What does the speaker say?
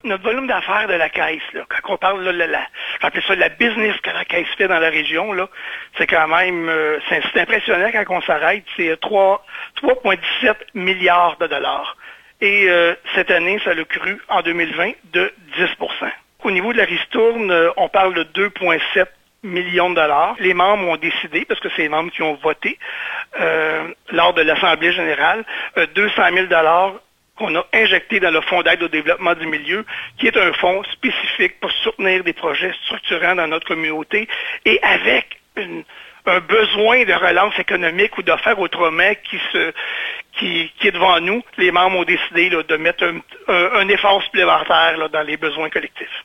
notre volume d'affaires de la Caisse, là, quand on parle, là, j'appelle ça la business que la Caisse fait dans la région, là, c'est quand même, c'est impressionnant quand on s'arrête, c'est 3,17 milliards de dollars. Et cette année, ça l'a cru en 2020 de 10 %. Au niveau de la ristourne, on parle de 2,7 millions de dollars. Les membres ont décidé, parce que c'est les membres qui ont voté lors de l'Assemblée générale, 200 000 dollars qu'on a injecté dans le Fonds d'aide au développement du milieu, qui est un fonds spécifique pour soutenir des projets structurants dans notre communauté et avec un besoin de relance économique ou de faire autrement qui est devant nous. Les membres ont décidé là, de mettre un effort supplémentaire là, dans les besoins collectifs.